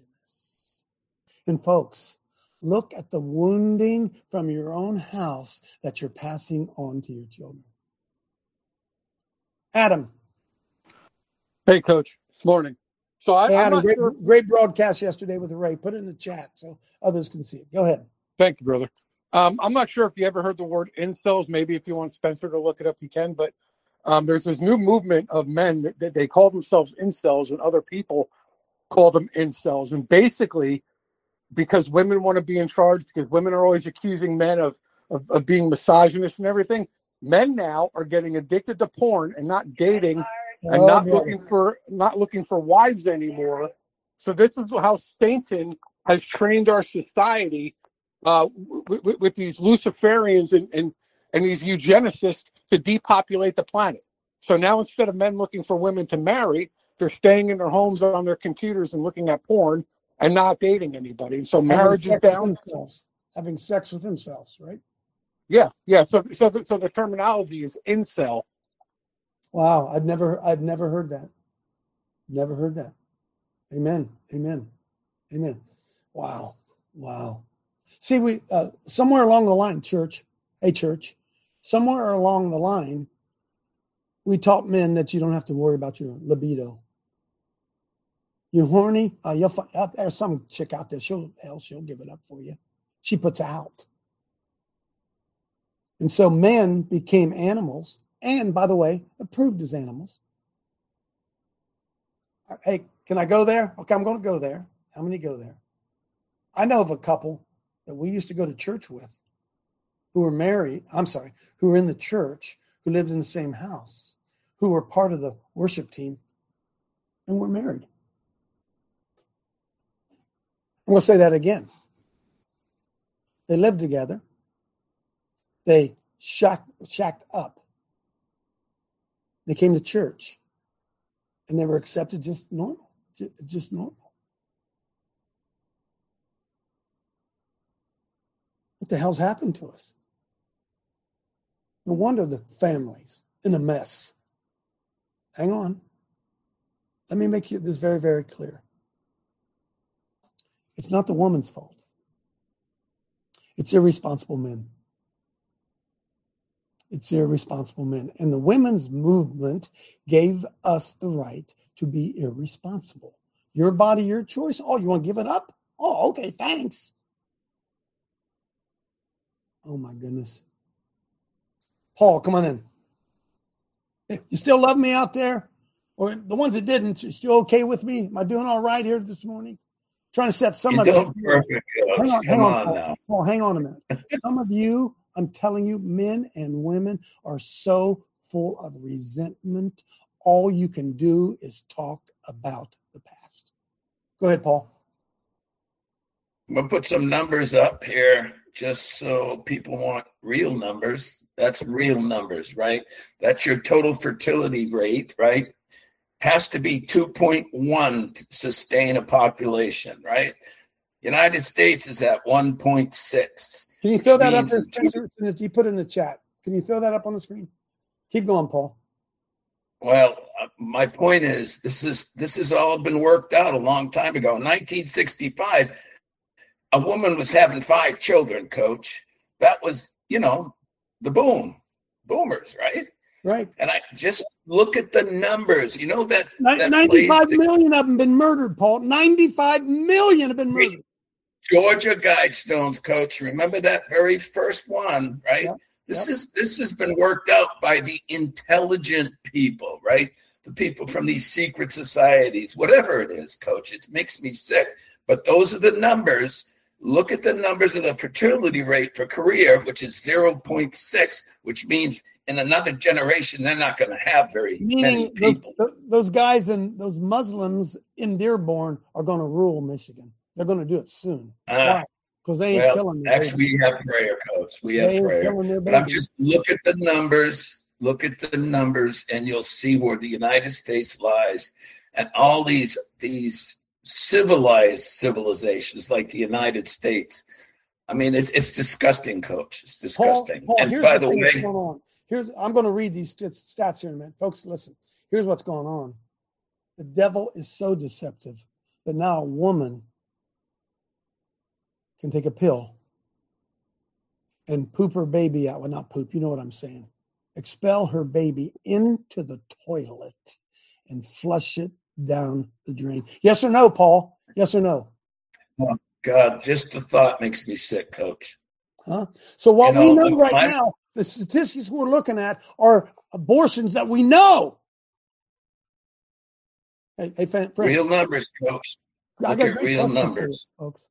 And folks, look at the wounding from your own house that you're passing on to your children. Adam. Hey, Coach. Morning. So I, hey, I'm Adam, not great, sure. great broadcast yesterday with Ray. Put it in the chat so others can see it. Go ahead. Thank you, brother. Um, I'm not sure if you ever heard the word incels. Maybe if you want Spencer to look it up, you can. But um, there's this new movement of men that, that they call themselves incels, and other people call them incels. And basically, because women want to be in charge, because women are always accusing men of, of, of being misogynist and everything, men now are getting addicted to porn and not dating and Oh, not boy. looking for not looking for wives anymore. So this is how Satan has trained our society uh, with, with, with these Luciferians and, and, and these eugenicists to depopulate the planet. So now instead of men looking for women to marry, they're staying in their homes on their computers and looking at porn and not dating anybody. And so marriage is Having sex with down. themselves. Having sex with themselves, right? Yeah, yeah. So, so, the, so the terminology is incel. Wow, I'd never, I'd never heard that. Never heard that. Amen. Amen. Amen. Wow. Wow. See, we uh, somewhere along the line, church, hey, church, somewhere along the line, we taught men that you don't have to worry about your libido. You're horny. Uh, you'll find, uh, there's some chick out there. She'll hell, she'll give it up for you. She puts out. And so men became animals, and by the way, approved as animals. Hey, can I go there? Okay, I'm going to go there. How many go there? I know of a couple that we used to go to church with who were married. I'm sorry, who were in the church, who lived in the same house, who were part of the worship team, and were married. I'm going to say that again. They lived together. They shacked, shacked up. They came to church, and they were accepted just normal, just normal. What the hell's happened to us? No wonder the family's in a mess. Hang on. Let me make this very, very clear. It's not the woman's fault. It's irresponsible men. It's irresponsible men. And the women's movement gave us the right to be irresponsible. Your body, your choice. Oh, you want to give it up? Oh, okay, thanks. Oh, my goodness. Paul, come on in. Hey, you still love me out there? Or the ones that didn't, you still okay with me? Am I doing all right here this morning? Trying to set some You're of doing you. perfect, Coach. Hang on, Come hang on, on Paul. now. Paul, hang on a minute. Some of you, I'm telling you, men and women are so full of resentment. All you can do is talk about the past. Go ahead, Paul. I'm going to put some numbers up here just so people want real numbers. That's real numbers, right? That's your total fertility rate, right? Has to be two point one to sustain a population, right? United States is at one point six. Can you throw that up means there, Spencer? You put it in the chat. Can you throw that up on the screen? Keep going, Paul. Well, uh, my point is, this is this has all been worked out a long time ago. In nineteen sixty-five, a woman was having five children, Coach. That was, you know, the boom, boomers, right? Right. And I just look at the numbers. You know that, Ni- that ninety-five place, million of them been murdered, Paul. ninety-five million have been murdered. Georgia Guidestones, Coach. Remember that very first one, right? Yep. This Yep. is this has been worked out by the intelligent people, right? The people from these secret societies, whatever it is, Coach. It makes me sick. But those are the numbers. Look at the numbers of the fertility rate for Korea, which is zero point six, which means in another generation, they're not going to have very many Meaning those, people. th- those guys and those Muslims in Dearborn are going to rule Michigan. They're going to do it soon. Uh, Why? Because they ain't well, killing their actually, babies. we have prayer, Coach. We They have ain't prayer. killing their But I'm babies. just look at the numbers. Look at the numbers, and you'll see where the United States lies. And all these these civilized civilizations like the United States. I mean, it's it's disgusting, Coach. It's disgusting. Paul, Paul, and here's by the the thing that's way, going on. Here's I'm going to read these st- stats here in a minute, folks. Listen, here's what's going on. The devil is so deceptive that now a woman can take a pill and poop her baby out. Well, not poop. You know what I'm saying? Expel her baby into the toilet and flush it down the drain. Yes or no, Paul? Yes or no? oh, God, just the thought makes me sick, Coach. Huh? So what You we know, know right my- now, the statistics we're looking at are abortions that we know. Hey, hey friend, friend, Real numbers, Coach. I Look got at great real questions for you, numbers. folks.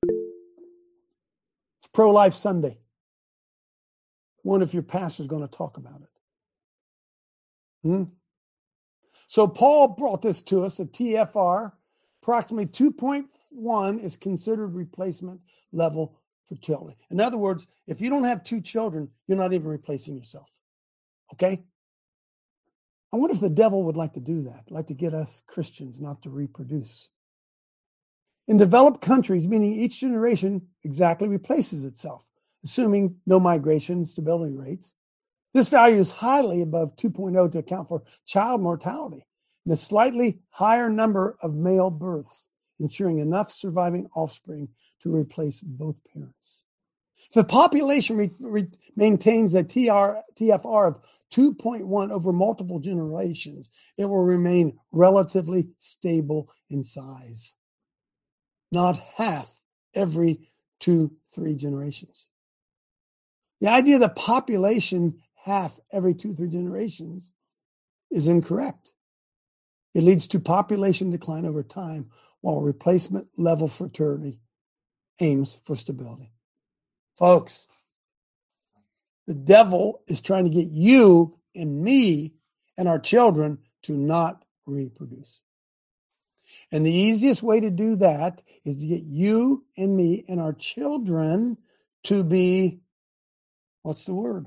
It's Pro-Life Sunday. Wonder if your pastor's going to talk about it. Hmm? So Paul brought this to us, the T F R. Approximately two point one is considered replacement level fertility. In other words, if you don't have two children, you're not even replacing yourself. Okay? I wonder if the devil would like to do that, like to get us Christians not to reproduce. In developed countries, meaning each generation exactly replaces itself, assuming no migration stability rates, this value is highly above two point oh to account for child mortality and a slightly higher number of male births, ensuring enough surviving offspring to replace both parents. If the population re- re- maintains a T R, T F R of two point one over multiple generations, it will remain relatively stable in size. Not half every two, three generations. The idea that population half every two, three generations is incorrect. It leads to population decline over time, while replacement level fertility aims for stability. Folks, the devil is trying to get you and me and our children to not reproduce. And the easiest way to do that is to get you and me and our children to be, what's the word?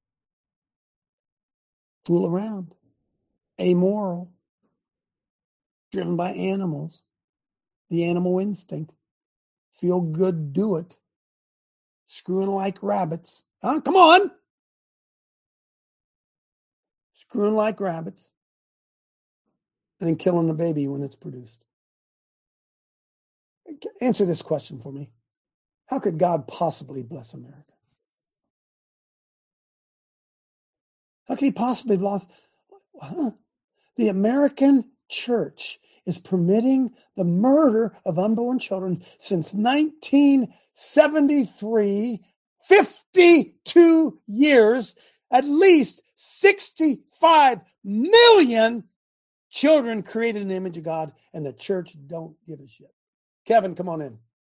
Fool around, amoral, driven by animals, the animal instinct, feel good, do it, screwing like rabbits. Huh? Come on. Screwing like rabbits, and then killing the baby when it's produced. Answer this question for me. How could God possibly bless America? How could he possibly bless? Huh? The American church is permitting the murder of unborn children since nineteen seventy-three, fifty-two years, at least sixty-five million children created in the image of God, and the church don't give a shit. Kevin, come on in.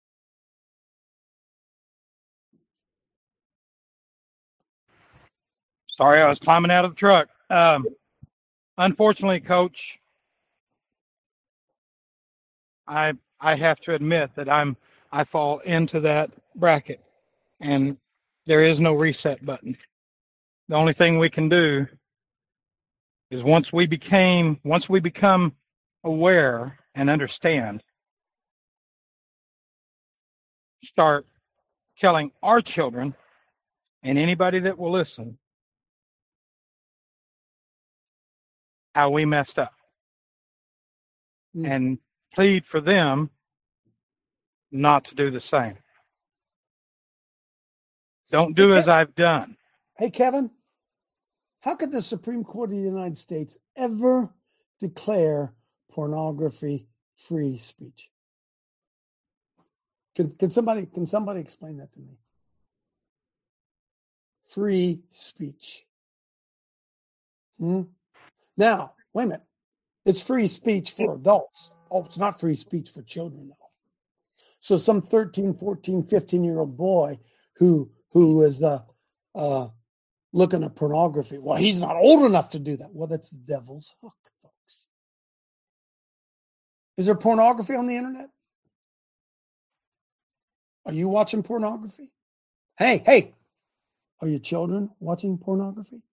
Sorry, I was climbing out of the truck. Um, unfortunately, Coach, I I have to admit that I'm I fall into that bracket, and there is no reset button. The only thing we can do is once we became once we become aware and understand, start telling our children and anybody that will listen how we messed up, mm. and plead for them not to do the same. Don't do hey, as I've done. Hey, Kevin, how could the Supreme Court of the United States ever declare pornography free speech? Can, can somebody can somebody explain that to me? Free speech. Hmm? Now, wait a minute. It's free speech for adults. Oh, it's not free speech for children, though. So some thirteen, fourteen, fifteen-year-old boy who who is uh, uh, looking at pornography, well, he's not old enough to do that. Well, that's the devil's hook, folks. Is there pornography on the internet? Are you watching pornography? Hey, hey, are your children watching pornography?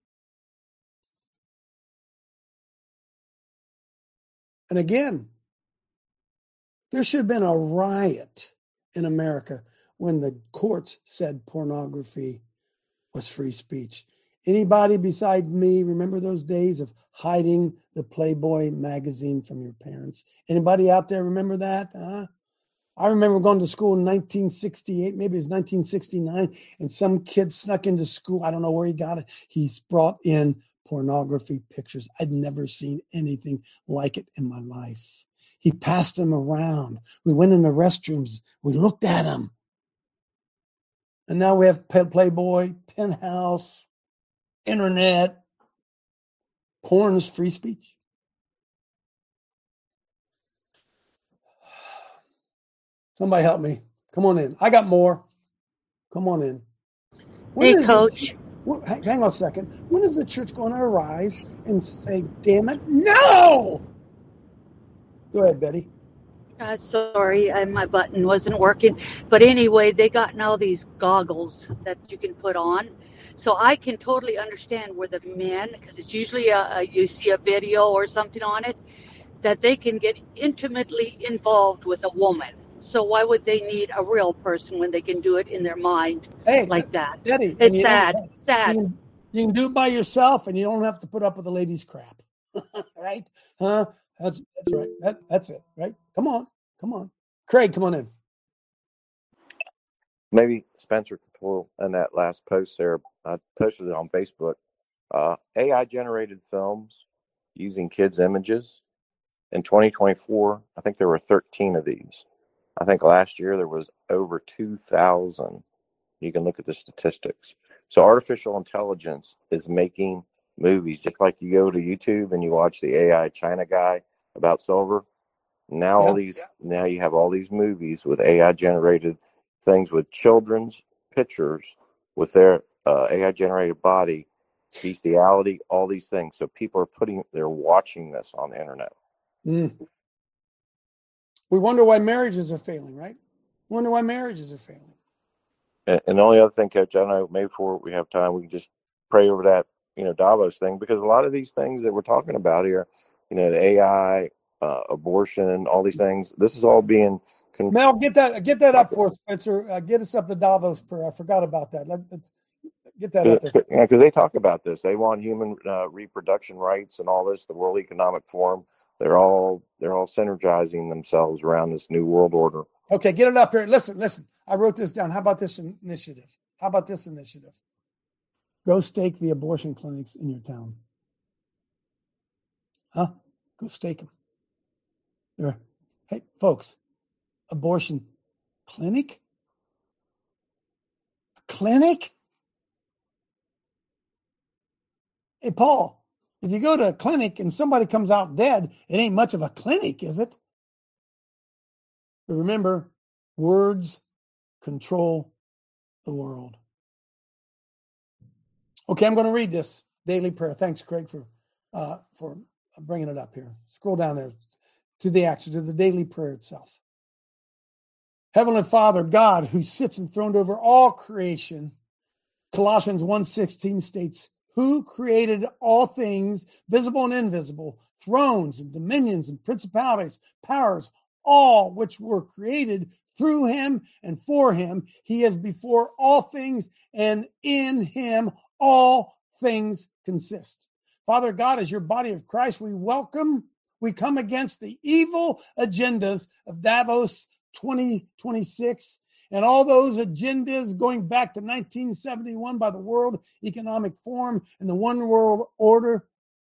And again, there should have been a riot in America when the courts said pornography was free speech. Anybody besides me remember those days of hiding the Playboy magazine from your parents? Anybody out there remember that? Huh? I remember going to school in nineteen sixty-eight, maybe it was nineteen sixty-nine, and some kid snuck into school. I don't know where he got it. He's brought in pornography pictures. I'd never seen anything like it in my life. He passed them around. We went in the restrooms. We looked at them. And now we have Playboy, Penthouse, internet. Porn is free speech. Somebody help me. Come on in. I got more. Come on in. When Hey, is Coach. it- when- hang hang on a second. When is the church going to arise and say, damn it, no? Go ahead, Betty. Uh, sorry, I, my button wasn't working. But anyway, they got now these goggles that you can put on. So I can totally understand where the men, because it's usually a, a, you see a video or something on it, that they can get intimately involved with a woman. So why would they need a real person when they can do it in their mind Hey, like that? Betty. and It's you don't- sad. Sad. You can, you can do it by yourself, and you don't have to put up with the ladies' crap. Right? Huh? That's that's right. That, that's it, right? Come on. Come on. Craig, come on in. Maybe Spencer could pull in that last post there. I posted it on Facebook. Uh, A I generated films using kids' images. In twenty twenty-four, I think there were thirteen of these. I think last year there was over two thousand. You can look at the statistics. So artificial intelligence is making movies, just like you go to YouTube and you watch the A I China guy about silver. Now all Yeah. these, now you have all these movies with A I generated things with children's pictures with their uh, A I generated body, bestiality, all these things. So people are putting, they're watching this on the internet. Mm. We wonder why marriages are failing, right? Wonder why marriages are failing. And, and the only other thing, Coach, I don't know, maybe before we have time, we can just pray over that, you know, Davos thing, because a lot of these things that we're talking about here, you know, the A I, uh, abortion, all these things, this is all being. Con- Mel, get that get that up for us, Spencer. Uh, get us up the Davos prayer. I forgot about that. Let, let's get that up there. Yeah, because they talk about this. They want human uh, reproduction rights and all this. The World Economic Forum. They're all they're all synergizing themselves around this new world order. Okay, get it up here. Listen, listen. I wrote this down. How about this initiative? How about this initiative? Go stake the abortion clinics in your town. Huh? Go stake them. There. Hey, folks, abortion clinic? A clinic? Hey, Paul, if you go to a clinic and somebody comes out dead, it ain't much of a clinic, is it? But remember, words control the world. Okay, I'm going to read this daily prayer. Thanks, Craig, for uh, for bringing it up here. Scroll down there to the action, to the daily prayer itself. Heavenly Father, God, who sits enthroned over all creation, Colossians one sixteen states, who created all things, visible and invisible, thrones and dominions and principalities, powers, all which were created through him and for him. He is before all things, and in him all things consist. Father God, as your body of Christ, we welcome, we come against the evil agendas of Davos twenty twenty-six and all those agendas going back to nineteen seventy-one by the World Economic Forum and the One World Order.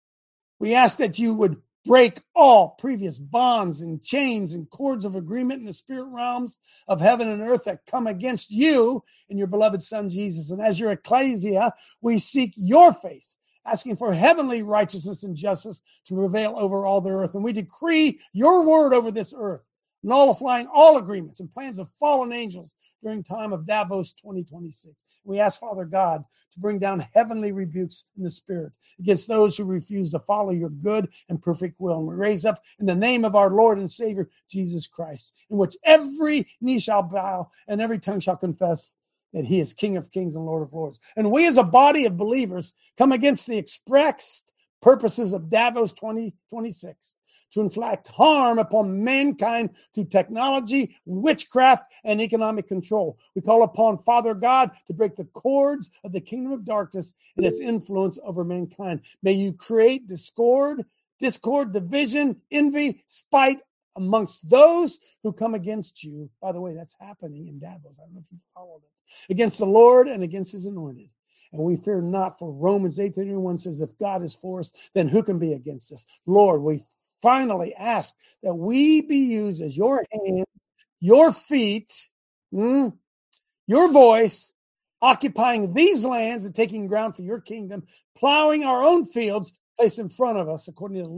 We ask that you would break all previous bonds and chains and cords of agreement in the spirit realms of heaven and earth that come against you and your beloved Son, Jesus. And as your ecclesia, we seek your face, asking for heavenly righteousness and justice to prevail over all the earth. And we decree your word over this earth, nullifying all agreements and plans of fallen angels during time of Davos twenty twenty-six. We ask, Father God, to bring down heavenly rebukes in the spirit against those who refuse to follow your good and perfect will. And we raise up in the name of our Lord and Savior, Jesus Christ, in which every knee shall bow and every tongue shall confess that he is King of kings and Lord of lords. And we as a body of believers come against the expressed purposes of Davos twenty twenty-six to inflict harm upon mankind through technology, witchcraft, and economic control. We call upon Father God to break the cords of the kingdom of darkness and its influence over mankind. May you create discord, discord, division, envy, spite amongst those who come against you. By the way, that's happening in Davos. I don't know if you followed it. Against the Lord and against his anointed. And we fear not, for Romans eight thirty-one says, if God is for us, then who can be against us? Lord, we finally ask that we be used as your hands, your feet, mm, your voice, occupying these lands and taking ground for your kingdom, plowing our own fields placed in front of us, according to Luke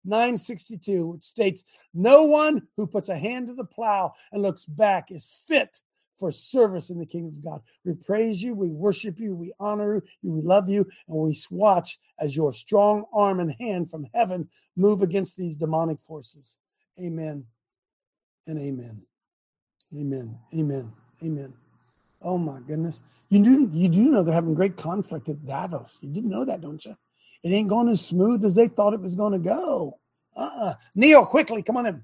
nine sixty-two, which states, no one who puts a hand to the plow and looks back is fit for service in the kingdom of God. We praise you, we worship you, we honor you, we love you, and we watch as your strong arm and hand from heaven move against these demonic forces. Amen and amen. Amen. Amen. Amen. Oh my goodness. You do you do know they're having great conflict at Davos. You didn't know that, don't you? It ain't going as smooth as they thought it was going to go. Uh-uh. Neil, quickly, come on in.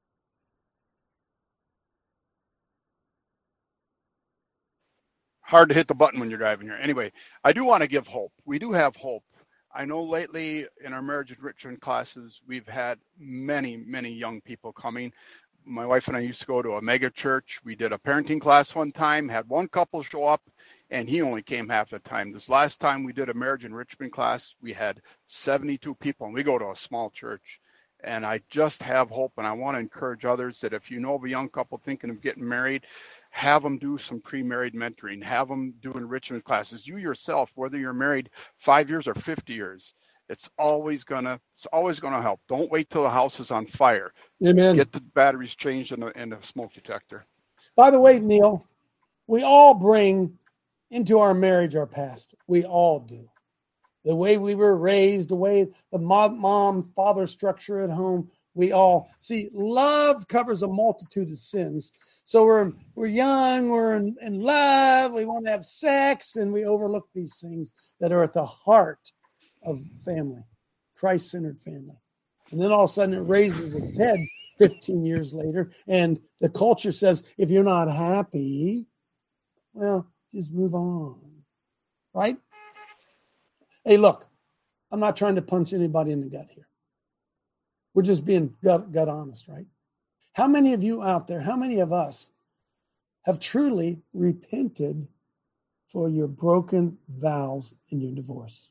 Hard to hit the button when you're driving here. Anyway, I do want to give hope. We do have hope. I know lately in our marriage enrichment classes, we've had many, many young people coming. My wife and I used to go to a mega church. We did a parenting class one time, had one couple show up, and he only came half the time. This last time we did a marriage enrichment class, we had seventy-two people, and we go to a small church. And I just have hope, and I want to encourage others that if you know of a young couple thinking of getting married, have them do some pre-married mentoring, have them do enrichment classes. You yourself, whether you're married five years or fifty years, it's always gonna it's always gonna help. Don't wait till the house is on fire. Amen. Get the batteries changed in the in the smoke detector. By the way, Neil, we all bring into our marriage our past. We all do. The way we were raised, the way the mom, mom father structure at home, we all see. Love covers a multitude of sins. So we're we're young, we're in, in love, we want to have sex, and we overlook these things that are at the heart of family, Christ-centered family. And then all of a sudden it raises its head fifteen years later, and the culture says, if you're not happy, well, just move on, right? Hey, look, I'm not trying to punch anybody in the gut here. We're just being gut, gut honest, right? How many of you out there, how many of us have truly repented for your broken vows in your divorce?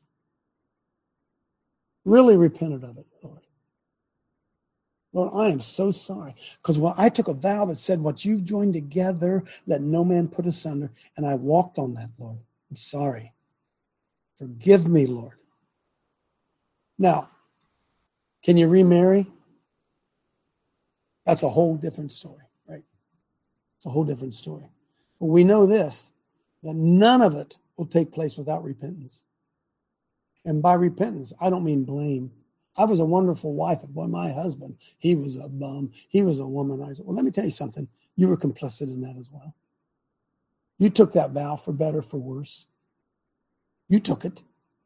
Really repented of it, Lord. Lord, I am so sorry. Because when I took a vow that said, what you've joined together, let no man put asunder. And I walked on that, Lord. I'm sorry. Forgive me, Lord. Now, can you remarry? That's a whole different story, right? It's a whole different story. But we know this, that none of it will take place without repentance. And by repentance, I don't mean blame. I was a wonderful wife, but boy, my husband, he was a bum. He was a womanizer. Well, let me tell you something. You were complicit in that as well. You took that vow for better, for worse. You took it.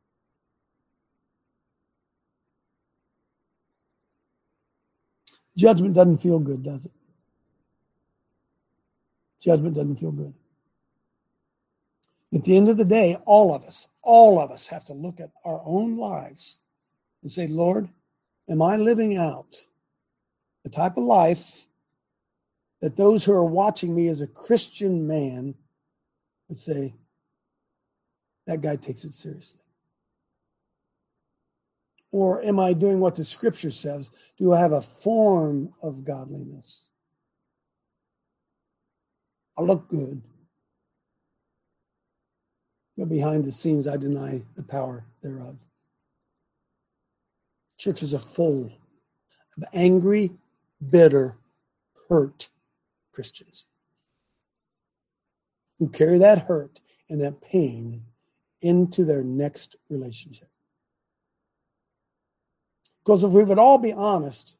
Judgment doesn't feel good, does it? Judgment doesn't feel good. At the end of the day, all of us, all of us have to look at our own lives and say, Lord, am I living out the type of life that those who are watching me as a Christian man would say, that guy takes it seriously? Or am I doing what the scripture says? Do I have a form of godliness? I look good, but behind the scenes, I deny the power thereof. Churches are full of angry, bitter, hurt Christians who carry that hurt and that pain into their next relationship. Because if we would all be honest,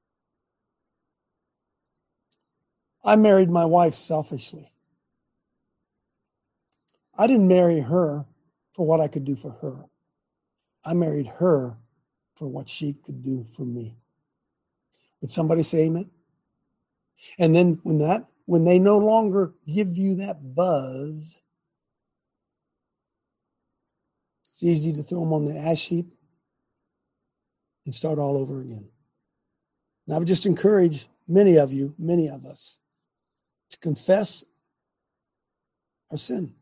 I married my wife selfishly. I didn't marry her for what I could do for her. I married her for what she could do for me. Would somebody say amen? And then when that, when they no longer give you that buzz, it's easy to throw them on the ash heap and start all over again. And I would just encourage many of you, many of us, to confess our sin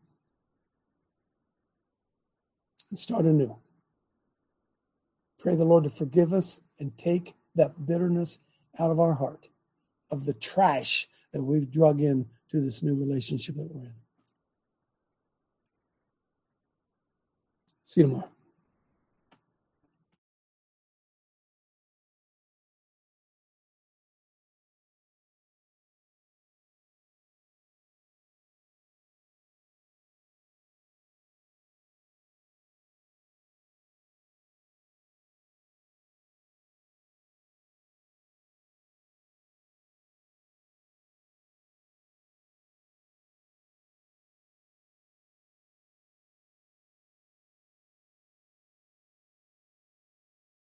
and start anew. Pray the Lord to forgive us and take that bitterness out of our heart, of the trash that we've drug in to this new relationship that we're in. See you tomorrow.